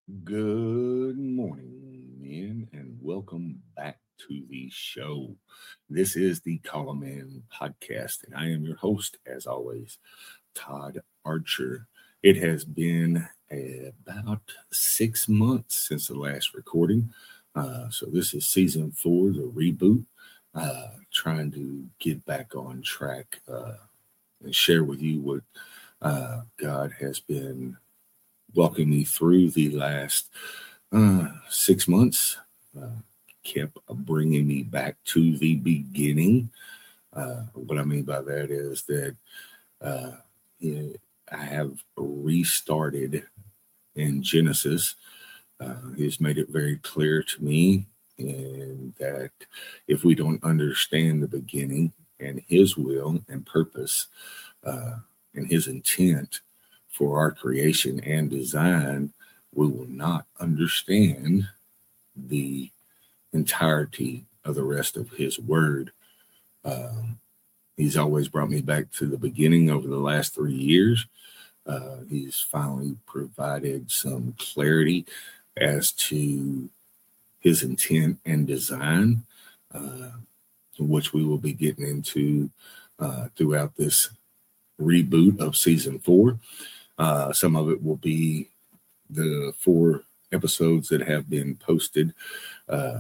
Good morning, men, and welcome back to the show. This is the Column Man podcast, and I am your host, as always, Todd Archer. It has been about 6 months since the last recording. So, this is season four, the reboot, trying to get back on track and share with you what God has been walking me through the last 6 months, kept bringing me back to the beginning. What I mean by that is that uh, yeah, I have restarted in Genesis. He's made it very clear to me, and that if we don't understand the beginning and His will and purpose uh, and His intent for our creation and design, we will not understand the entirety of the rest of His Word. Um, he's always brought me back to the beginning over the last 3 years. He's finally provided some clarity as to His intent and design, uh, which we will be getting into throughout this reboot of season four. Some of it will be the four episodes that have been posted uh,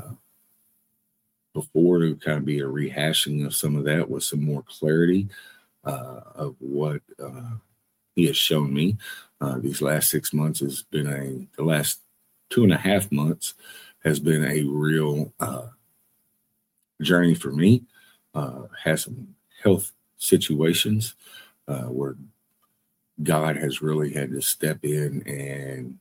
before, to kind of be a rehashing of some of that with some more clarity of what he has shown me. These last 6 months has been the last 2.5 months has been a real journey for me. Has some health situations where God has really had to step in and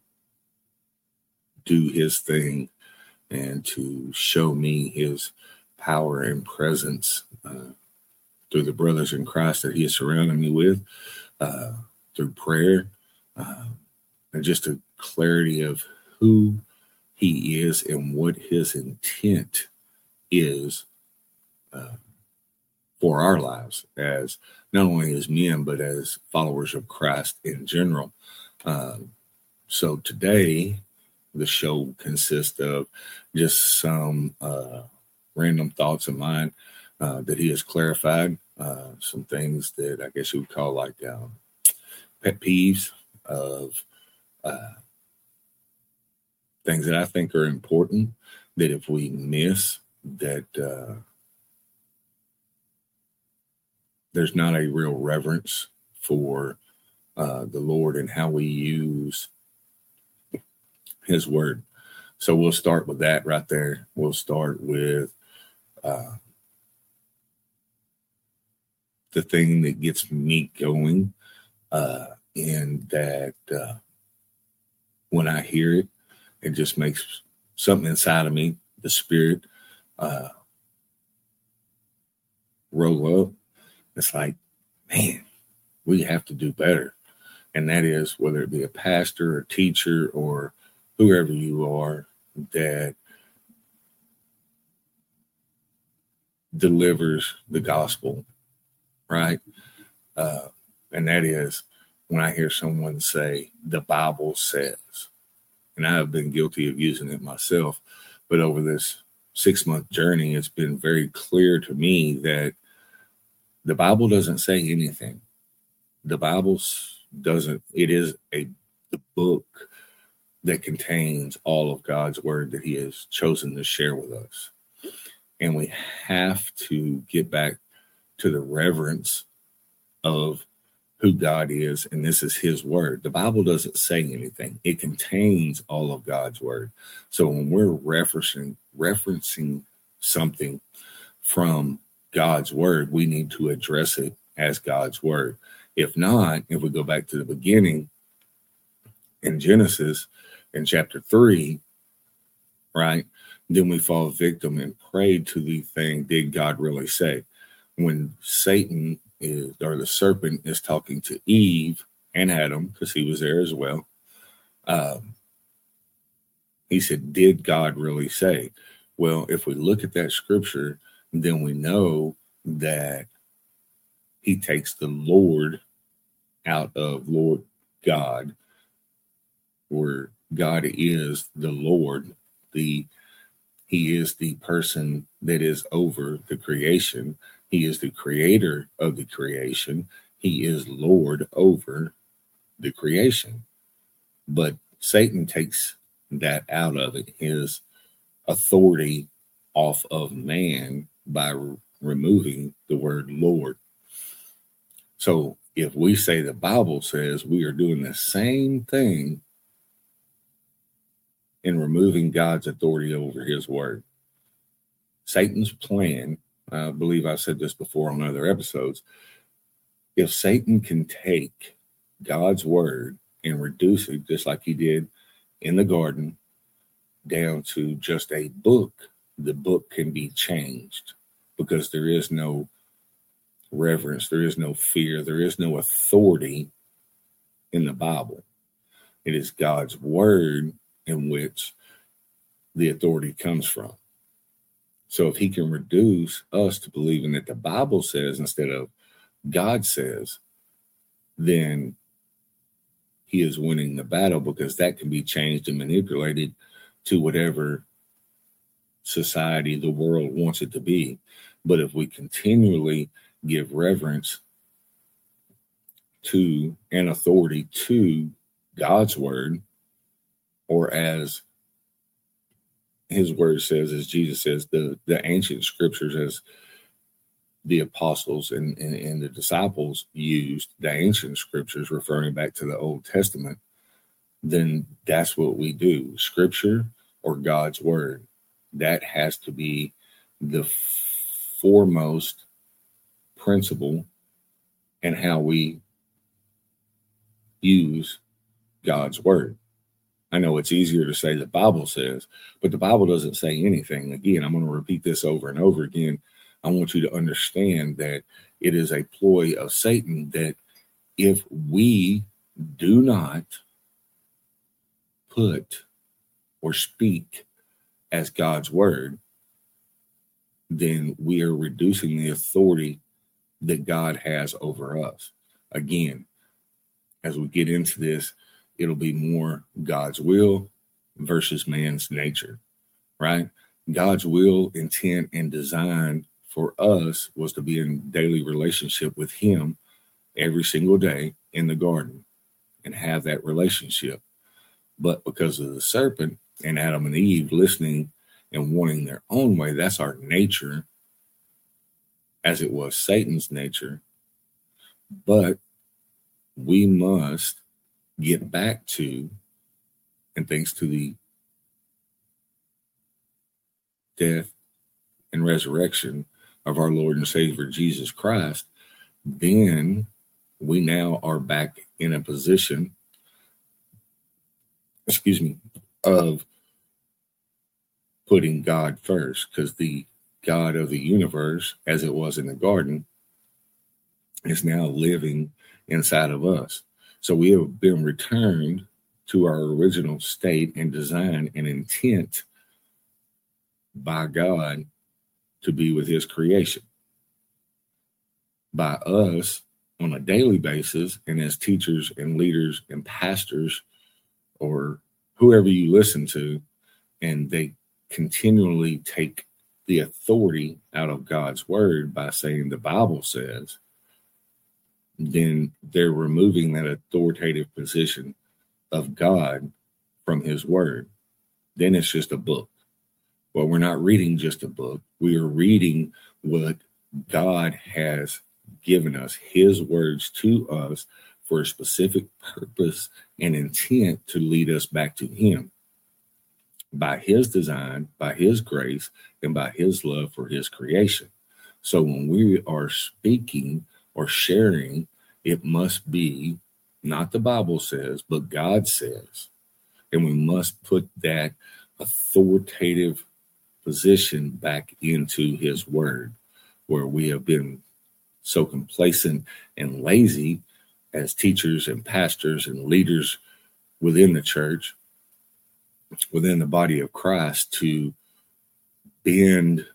do His thing and to show me His power and presence through the brothers in Christ that He has surrounded me with, uh, through prayer, uh, and just a clarity of who He is and what His intent is uh, for our lives as not only as men, but as followers of Christ in general. Um, so today, the show consists of just some random thoughts of mine that he has clarified, some things that I guess you would call like pet peeves of uh, things that I think are important, that if we miss, that there's not a real reverence for the Lord and how we use His Word. So we'll start with that right there. We'll start with uh, the thing that gets me going, uh, and that when I hear it, it just makes something inside of me, the spirit, uh, roll up. It's like, man, we have to do better. And that is whether it be a pastor or teacher or whoever you are that delivers the gospel, right? Uh, and that is when I hear someone say, the Bible says, and I have been guilty of using it myself, but over this 6 month journey, it's been very clear to me that the Bible doesn't say anything. The Bible doesn't, it is the book that contains all of God's word that He has chosen to share with us. And we have to get back to the reverence of who God is, and this is His word. The Bible doesn't say anything. It contains all of God's word. So when we're referencing something from God's word, we need to address it as God's word. If not, if we go back to the beginning in Genesis in chapter 3, right, then we fall victim and prey to the thing, did God really say? When Satan is, or the serpent is talking to Eve and Adam, because he was there as well, he said, did God really say? Well, if we look at that scripture, then we know that He takes the Lord out of Lord God, where God is the Lord, He is the person that is over the creation. He is the creator of the creation. He is Lord over the creation. But Satan takes that out of it, his authority off of man by removing the word Lord. So if we say the Bible says, we are doing the same thing in removing God's authority over his word. Satan's plan, I believe I said this before on other episodes, if Satan can take God's word and reduce it, just like he did in the garden, down to just a book, the book can be changed because there is no reverence, there is no fear, there is no authority in the Bible. It is God's word in which the authority comes from. So if he can reduce us to believing that the Bible says instead of God says, then he is winning the battle, because that can be changed and manipulated to whatever society the world wants it to be. But if we continually give reverence to and authority to God's word, or as his word says, as Jesus says, the ancient scriptures, as the apostles and the disciples used the ancient scriptures, referring back to the Old Testament, then that's what we do. Scripture or God's word, that has to be the foremost principle in how we use God's word. I know it's easier to say the Bible says, but the Bible doesn't say anything. Again, I'm going to repeat this over and over again. I want you to understand that it is a ploy of Satan, that if we do not put or speak as God's word, then we are reducing the authority that God has over us. Again, as we get into this, it'll be more God's will versus man's nature, right? God's will, intent, and design for us was to be in daily relationship with him every single day in the garden and have that relationship. But because of the serpent and Adam and Eve listening and wanting their own way, that's our nature, as it was Satan's nature. But we must get back to, and thanks to the death and resurrection of our Lord and Savior Jesus Christ, then we now are back in a position, of putting God first, because the God of the universe, as it was in the garden, is now living inside of us. So we have been returned to our original state and design and intent by God to be with his creation. By us on a daily basis, and as teachers and leaders and pastors or whoever you listen to, and they continually take the authority out of God's word by saying the Bible says, then they're removing that authoritative position of God from his word. Then it's just a book. Well, we're not reading just a book. We are reading what God has given us, his words to us for a specific purpose and intent to lead us back to him by his design, by his grace, and by his love for his creation. So when we are speaking or sharing, it must be not the Bible says, but God says. And we must put that authoritative position back into his word, where we have been so complacent and lazy as teachers and pastors and leaders within the church, within the body of Christ, to bend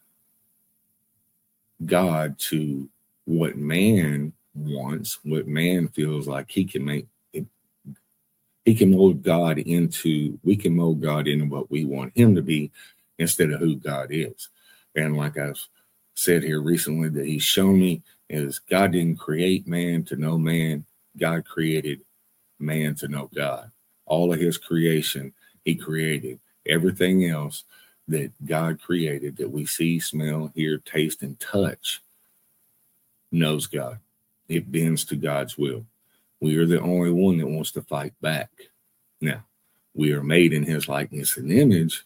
God to what man wants, what man feels like he can make we can mold God into what we want him to be instead of who God is. And like I've said here recently, that he's shown me is God didn't create man to know man. God created man to know God. All of his creation, he created. Everything else that God created that we see, smell, hear, taste, and touch knows God. It bends to God's will. We are the only one that wants to fight back. Now, we are made in his likeness and image,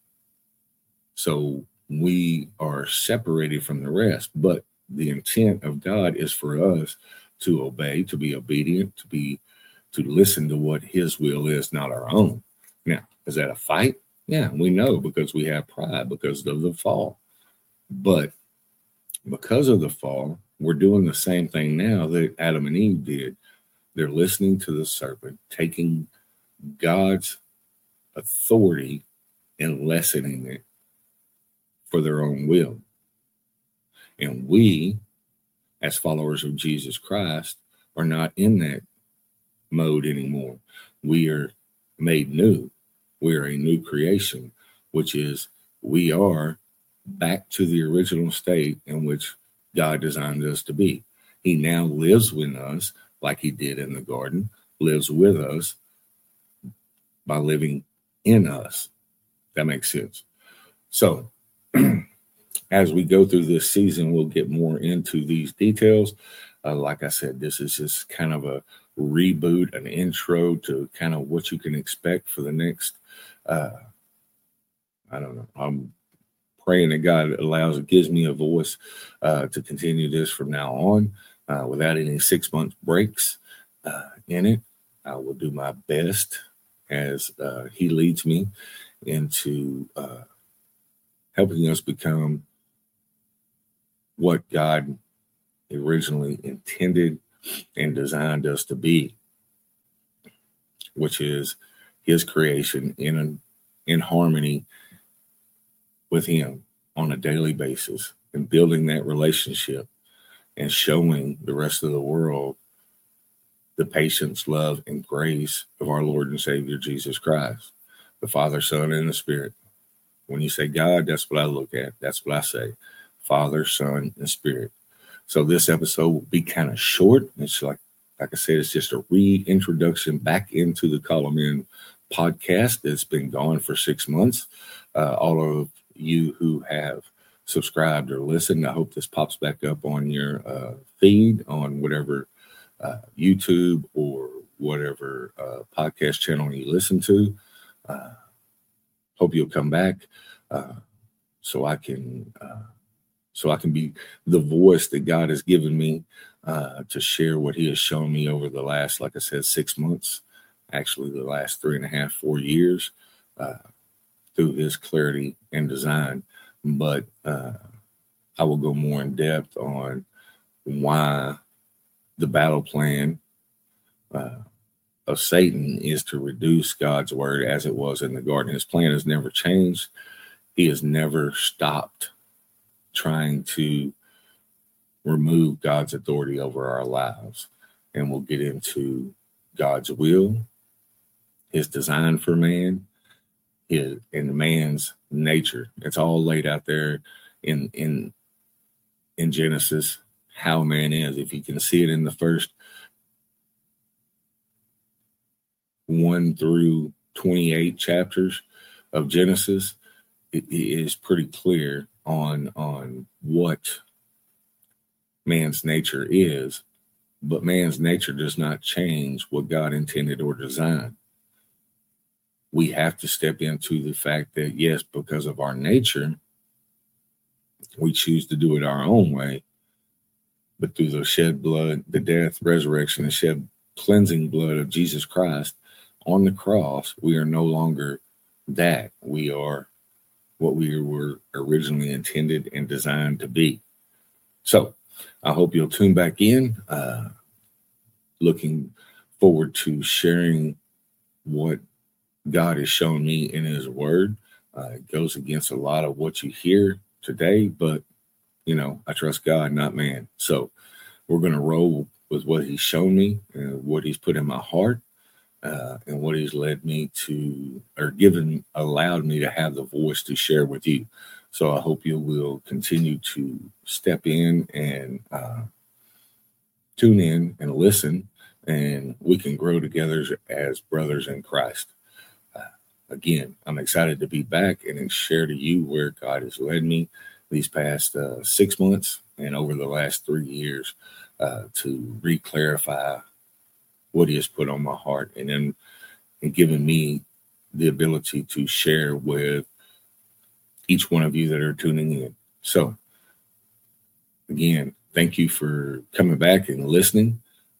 so we are separated from the rest. But the intent of God is for us to obey, to be obedient, to listen to what his will is, not our own. Now, is that a fight? Yeah, we know, because we have pride because of the fall. But because of the fall, we're doing the same thing now that Adam and Eve did. They're listening to the serpent, taking God's authority and lessening it for their own will. And we, as followers of Jesus Christ, are not in that mode anymore. We are made new. We are a new creation, which is we are back to the original state in which God designed us to be. He now lives with us like he did in the garden, lives with us by living in us. That makes sense. So as we go through this season, we'll get more into these details. Like I said, this is just kind of a reboot, an intro to kind of what you can expect for the next, I don't know. I'm praying that God gives me a voice to continue this from now on without any 6-month breaks in it. I will do my best as he leads me into helping us become what God originally intended and designed us to be, which is his creation in harmony with him on a daily basis, and building that relationship and showing the rest of the world the patience, love, and grace of our Lord and Savior Jesus Christ, the Father, Son, and the Spirit. When you say God, that's what I look at. That's what I say. Father, Son, and Spirit. So this episode will be kind of short. It's like I said, it's just a reintroduction back into the Call 'Em In podcast that's been gone for 6 months. All of you who have subscribed or listened, I hope this pops back up on your feed on whatever YouTube or whatever podcast channel you listen to. Hope you'll come back so I can be the voice that God has given me to share what he has shown me over the last, like I said, 6 months, actually the last 3.5, 4 years through his clarity and design. But I will go more in depth on why the battle plan of Satan is to reduce God's word as it was in the garden. His plan has never changed. He has never stopped trying to remove God's authority over our lives. And we'll get into God's will, his design for man, and man's nature. It's all laid out there in Genesis, how man is. If you can see it in the first 1 through 28 chapters of Genesis, it is pretty clear on what man's nature is, but man's nature does not change what God intended or designed. We have to step into the fact that, yes, because of our nature, we choose to do it our own way, but through the shed blood, the death, resurrection, and shed cleansing blood of Jesus Christ on the cross, we are no longer that. We are what we were originally intended and designed to be. So I hope you'll tune back in. Looking forward to sharing what God has shown me in his word. It goes against a lot of what you hear today, but I trust God, not man. So we're going to roll with what he's shown me and what he's put in my heart. and what He's led me to, or allowed me to have the voice to share with you. So I hope you will continue to step in and tune in and listen, and we can grow together as brothers in Christ. Again, I'm excited to be back and share to you where God has led me these past 6 months and over the last 3 years to re-clarify what He has put on my heart, and given me the ability to share with each one of you that are tuning in. So, again, thank you for coming back and listening.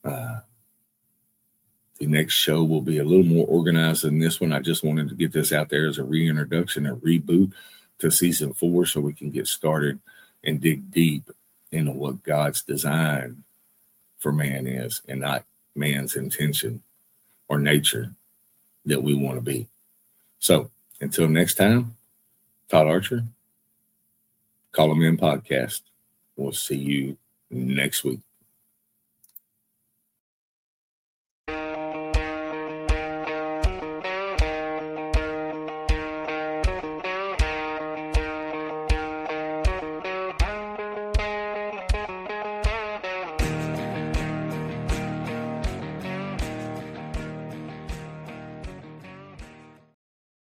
The next show will be a little more organized than this one. I just wanted to get this out there as a reintroduction, a reboot to season 4, so we can get started and dig deep into what God's design for man is, and not man's intention or nature that we want to be. So until next time, Todd Archer, Call Him In Podcast. We'll see you next week.